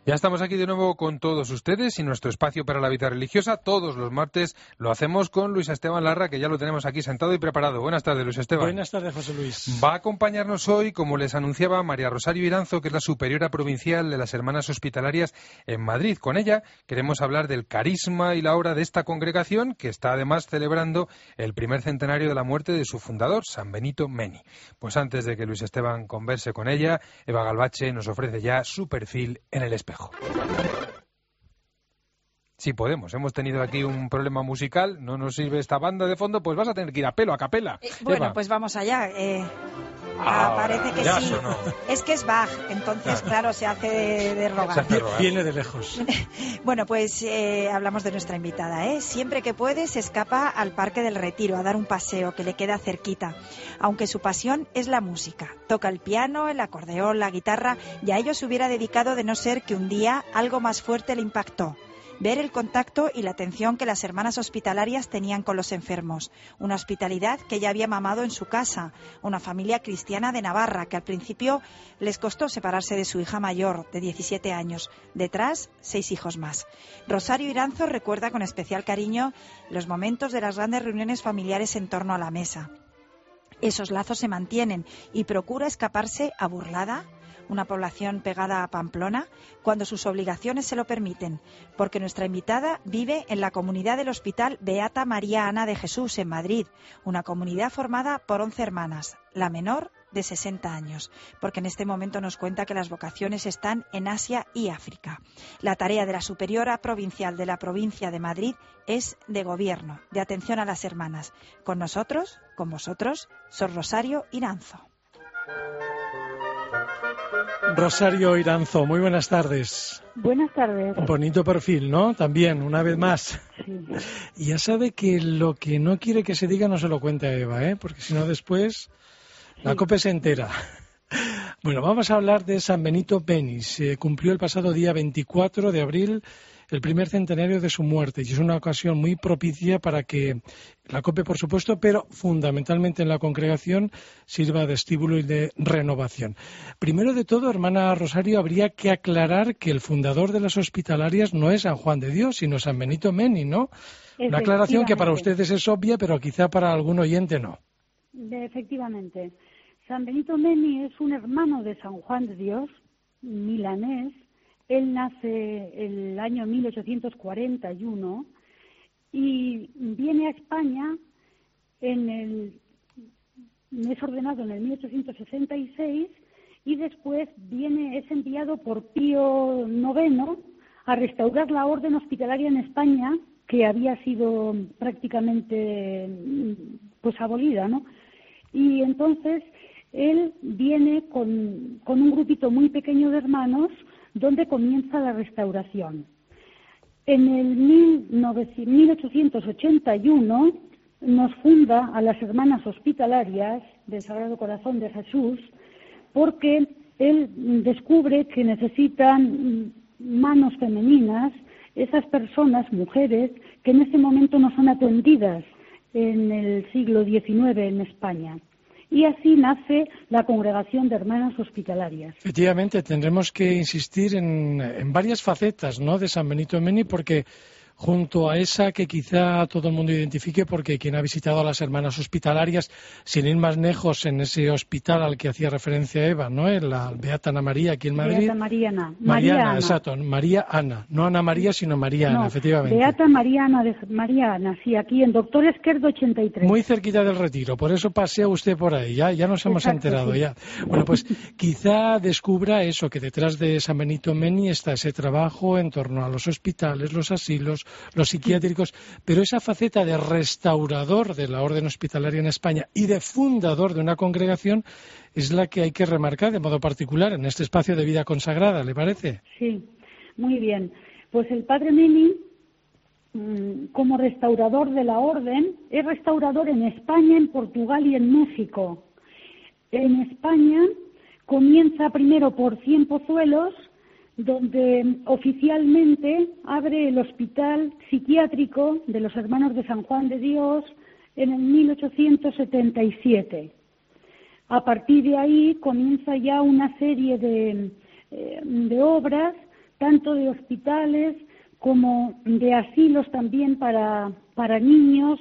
Ya estamos aquí de nuevo con todos ustedes y nuestro espacio para la vida religiosa. Todos los martes lo hacemos con Luis Esteban Larra, que ya lo tenemos aquí sentado y preparado. Buenas tardes, Luis Esteban. Buenas tardes, José Luis. Va a acompañarnos hoy, como les anunciaba, María Rosario Iranzo, que es la superiora provincial de las Hermanas Hospitalarias en Madrid. Con ella queremos hablar del carisma y la obra de esta congregación, que está además celebrando el primer centenario de la muerte de su fundador, San Benito Meni. Pues antes de que Luis Esteban converse con ella, Eva Galvache nos ofrece ya su perfil en el espejo. Sí podemos, hemos tenido aquí un problema musical, no nos sirve esta banda de fondo, pues vas a tener que ir a pelo, a capela. Bueno, Eva. Pues vamos allá. Parece que ya sí. sonó. Es que es Bach, entonces claro, se hace de rogar. Viene de lejos. Bueno, pues hablamos de nuestra invitada, ¿eh? Siempre que puede se escapa al Parque del Retiro a dar un paseo que le queda cerquita, aunque su pasión es la música. Toca el piano, el acordeón, la guitarra, y a ello se hubiera dedicado de no ser que un día algo más fuerte le impactó. Ver el contacto y la atención que las hermanas hospitalarias tenían con los enfermos. Una hospitalidad que ella había mamado en su casa. Una familia cristiana de Navarra que al principio les costó separarse de su hija mayor, de 17 años. Detrás, 6 hijos más. Rosario Iranzo recuerda con especial cariño los momentos de las grandes reuniones familiares en torno a la mesa. Esos lazos se mantienen y procura escaparse a Burlada, una población pegada a Pamplona, cuando sus obligaciones se lo permiten, porque nuestra invitada vive en la comunidad del Hospital Beata María Ana de Jesús, en Madrid, una comunidad formada por 11 hermanas, la menor de 60 años, porque en este momento nos cuenta que las vocaciones están en Asia y África. La tarea de la superiora provincial de la provincia de Madrid es de gobierno, de atención a las hermanas. Con nosotros, con vosotros, Sor Rosario Iranzo. Rosario Iranzo, muy buenas tardes. Buenas tardes. Bonito perfil, ¿no? También, una vez más. Sí. Y ya sabe que lo que no quiere que se diga no se lo cuente a Eva, ¿eh? Porque si no después la COPE se entera. Bueno, vamos a hablar de San Benito Meni. Se cumplió el pasado día 24 de abril el primer centenario de su muerte y es una ocasión muy propicia para que la COPE, por supuesto, pero fundamentalmente en la congregación, sirva de estímulo y de renovación. Primero de todo, hermana Rosario, habría que aclarar que el fundador de las hospitalarias no es San Juan de Dios, sino San Benito Meni, ¿no? Una aclaración que para ustedes es obvia, pero quizá para algún oyente no. Efectivamente. San Benito Meni es un hermano de San Juan de Dios, milanés. Él nace el año 1841 y viene a España es ordenado en el 1866 y después es enviado por Pío IX a restaurar la orden hospitalaria en España, que había sido prácticamente abolida, ¿no? Y entonces él viene con un grupito muy pequeño de hermanos donde comienza la restauración. En el 1881 nos funda a las Hermanas Hospitalarias del Sagrado Corazón de Jesús porque él descubre que necesitan manos femeninas, esas personas, mujeres, que en ese momento no son atendidas en el siglo XIX en España. Y así nace la Congregación de Hermanas Hospitalarias. Efectivamente, tendremos que insistir en varias facetas, ¿no?, de San Benito Meni, porque junto a esa que quizá todo el mundo identifique, porque quien ha visitado a las Hermanas Hospitalarias, sin ir más lejos, en ese hospital al que hacía referencia Eva, ¿no?, en la Beata Ana María, aquí en Madrid. Beata María Ana. Exacto, María Ana. No Ana María, sino María Ana, efectivamente. Beata María Ana, sí, aquí en Doctor Esquerdo 83. Muy cerquita del Retiro, por eso pasea usted por ahí, ya nos hemos enterado, sí. Ya. Bueno, pues quizá descubra eso, que detrás de San Benito Meni está ese trabajo en torno a los hospitales, los asilos, los psiquiátricos, pero esa faceta de restaurador de la orden hospitalaria en España y de fundador de una congregación es la que hay que remarcar de modo particular en este espacio de vida consagrada, ¿le parece? Sí, muy bien. Pues el padre Meni, como restaurador de la orden, es restaurador en España, en Portugal y en México. En España comienza primero por Cienpozuelos, donde oficialmente abre el hospital psiquiátrico de los Hermanos de San Juan de Dios en el 1877. A partir de ahí comienza ya una serie de obras tanto de hospitales como de asilos también para niños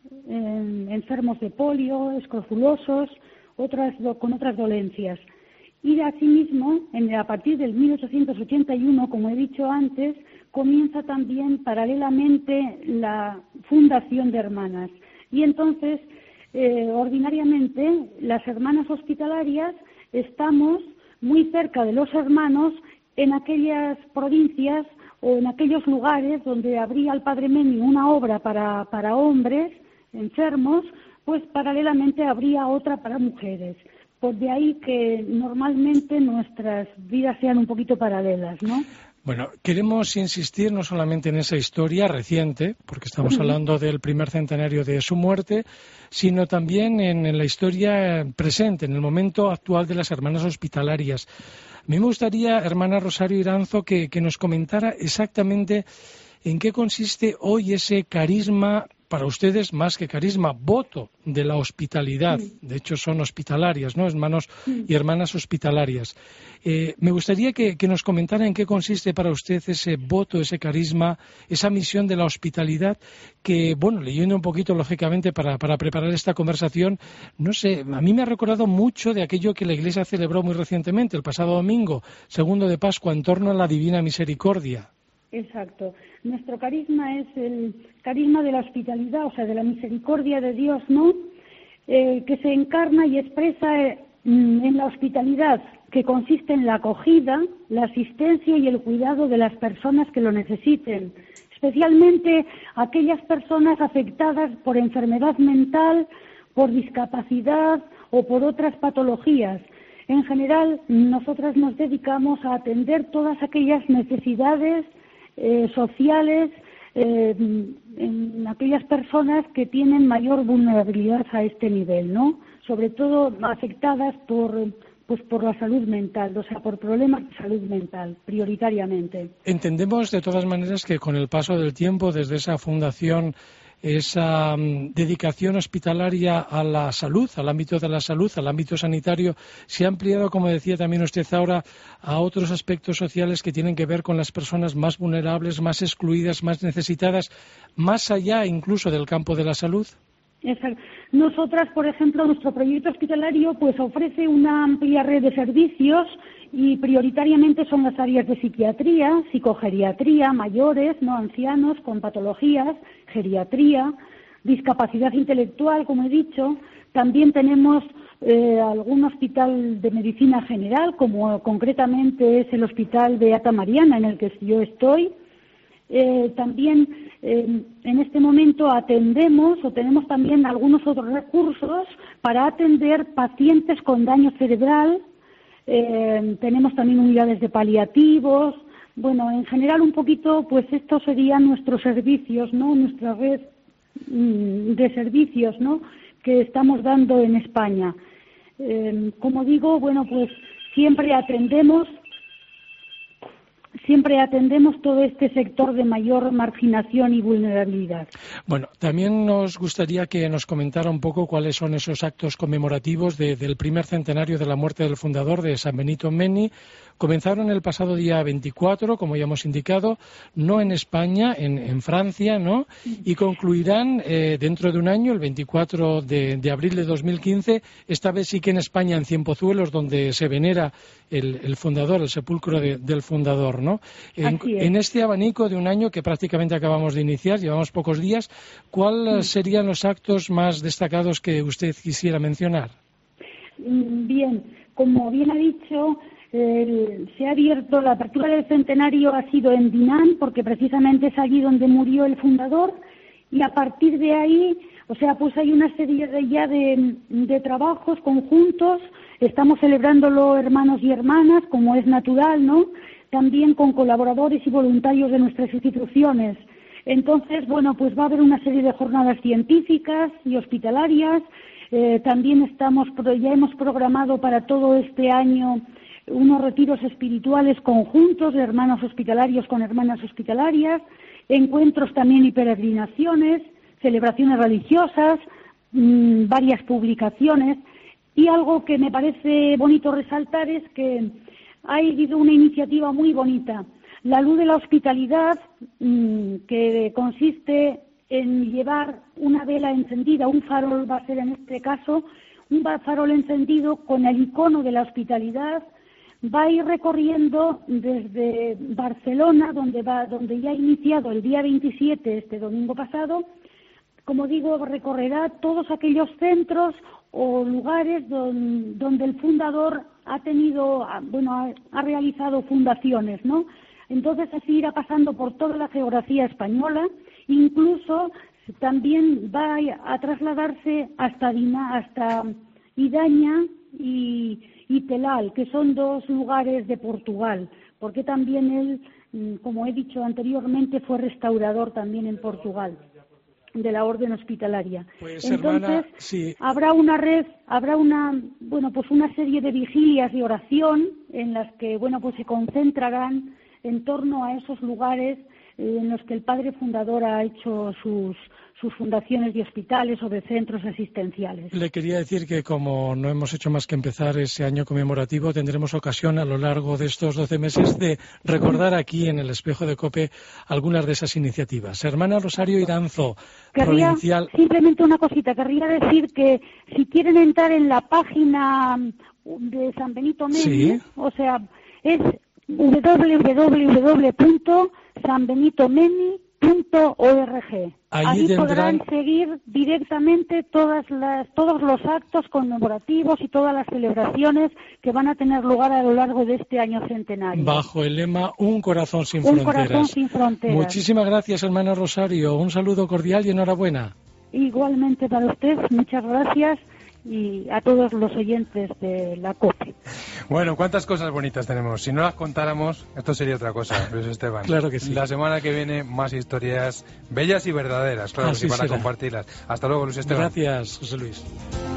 enfermos de polio, escrofulosos, con otras dolencias. Y asimismo, a partir del 1881, como he dicho antes, comienza también paralelamente la fundación de hermanas. Y entonces, ordinariamente, las hermanas hospitalarias estamos muy cerca de los hermanos en aquellas provincias o en aquellos lugares donde habría el Padre Meni una obra para hombres enfermos, pues paralelamente habría otra para mujeres. Pues de ahí que normalmente nuestras vidas sean un poquito paralelas, ¿no? Bueno, queremos insistir no solamente en esa historia reciente, porque estamos hablando del primer centenario de su muerte, sino también en la historia presente, en el momento actual de las hermanas hospitalarias. A mí me gustaría, hermana Rosario Iranzo, que nos comentara exactamente en qué consiste hoy ese carisma, para ustedes más que carisma, voto de la hospitalidad. De hecho, son hospitalarias, ¿no? Hermanos y hermanas hospitalarias. Me gustaría que nos comentara en qué consiste para usted ese voto, ese carisma, esa misión de la hospitalidad que, bueno, leyendo un poquito, lógicamente, para preparar esta conversación, no sé, a mí me ha recordado mucho de aquello que la Iglesia celebró muy recientemente, el pasado domingo, 2 de Pascua, en torno a la Divina Misericordia. Exacto. Nuestro carisma es el carisma de la hospitalidad, o sea, de la misericordia de Dios, ¿no? Que se encarna y expresa en la hospitalidad, que consiste en la acogida, la asistencia y el cuidado de las personas que lo necesiten, especialmente aquellas personas afectadas por enfermedad mental, por discapacidad o por otras patologías. En general, nosotras nos dedicamos a atender todas aquellas necesidades sociales en aquellas personas que tienen mayor vulnerabilidad a este nivel, ¿no? Sobre todo afectadas por la salud mental, o sea, por problemas de salud mental, prioritariamente. Entendemos de todas maneras que con el paso del tiempo, desde esa fundación, esa dedicación hospitalaria a la salud, al ámbito de la salud, al ámbito sanitario, se ha ampliado, como decía también usted ahora, a otros aspectos sociales que tienen que ver con las personas más vulnerables, más excluidas, más necesitadas, más allá incluso del campo de la salud. Exacto. Nosotras, por ejemplo, nuestro proyecto hospitalario pues ofrece una amplia red de servicios y prioritariamente son las áreas de psiquiatría, psicogeriatría, mayores, no ancianos, con patologías, geriatría, discapacidad intelectual, como he dicho. También tenemos algún hospital de medicina general, como concretamente es el Hospital Beata Mariana, en el que yo estoy. También en este momento atendemos o tenemos también algunos otros recursos para atender pacientes con daño cerebral. Tenemos también unidades de paliativos. Bueno, en general un poquito, pues estos serían nuestros servicios, ¿no? Nuestra red de servicios, ¿no? Que estamos dando en España. Como digo, bueno, pues siempre atendemos todo este sector de mayor marginación y vulnerabilidad. Bueno, también nos gustaría que nos comentara un poco cuáles son esos actos conmemorativos del primer centenario de la muerte del fundador de San Benito Meni. Comenzaron el pasado día 24, como ya hemos indicado, no en España, en Francia, ¿no? Y concluirán dentro de un año, el 24 de abril de 2015, esta vez sí que en España, en Cienpozuelos, donde se venera el fundador, el sepulcro del fundador, ¿no? En este abanico de un año que prácticamente acabamos de iniciar, llevamos pocos días, ¿cuáles serían los actos más destacados que usted quisiera mencionar? Bien, como bien ha dicho, se ha abierto, la apertura del centenario ha sido en Dinan, porque precisamente es allí donde murió el fundador, y a partir de ahí, o sea, pues hay una serie de trabajos conjuntos. Estamos celebrándolo hermanos y hermanas, como es natural, ¿no? También con colaboradores y voluntarios de nuestras instituciones. Entonces, bueno, pues va a haber una serie de jornadas científicas y hospitalarias. También ya hemos programado para todo este año unos retiros espirituales conjuntos de hermanos hospitalarios con hermanas hospitalarias, encuentros también y peregrinaciones, celebraciones religiosas, varias publicaciones. Y algo que me parece bonito resaltar es que ha habido una iniciativa muy bonita. La luz de la hospitalidad, que consiste en llevar una vela encendida, un farol va a ser en este caso, un farol encendido con el icono de la hospitalidad, va a ir recorriendo desde Barcelona, donde ya ha iniciado el día 27, este domingo pasado. Como digo, recorrerá todos aquellos centros o lugares donde el fundador ha realizado fundaciones, ¿no? Entonces así irá pasando por toda la geografía española, incluso también va a trasladarse hasta Idaña y Telal, que son dos lugares de Portugal, porque también él, como he dicho anteriormente, fue restaurador también en Portugal de la Orden Hospitalaria. Pues, entonces, hermana, sí. habrá una serie de vigilias y oración en las que, se concentrarán en torno a esos lugares en los que el padre fundador ha hecho sus fundaciones de hospitales o de centros asistenciales. Le quería decir que como no hemos hecho más que empezar ese año conmemorativo, tendremos ocasión a lo largo de estos 12 meses de recordar aquí en el Espejo de COPE algunas de esas iniciativas. Hermana Rosario Iranzo, provincial. Simplemente una cosita, querría decir que si quieren entrar en la página de San Benito Meni, ¿sí? O sea, es www.sanbenitomeni.org. Allí podrán seguir directamente todos los actos conmemorativos y todas las celebraciones que van a tener lugar a lo largo de este año centenario. Bajo el lema Un corazón sin fronteras. Un corazón sin fronteras. Muchísimas gracias, hermana Rosario. Un saludo cordial y enhorabuena. Igualmente para usted, muchas gracias. Y a todos los oyentes de la COPE. Bueno, cuántas cosas bonitas tenemos. Si no las contáramos, esto sería otra cosa, Luis Esteban. Claro que sí. La semana que viene, más historias bellas y verdaderas, claro, que sí, para compartirlas. Hasta luego, Luis Esteban. Gracias, José Luis.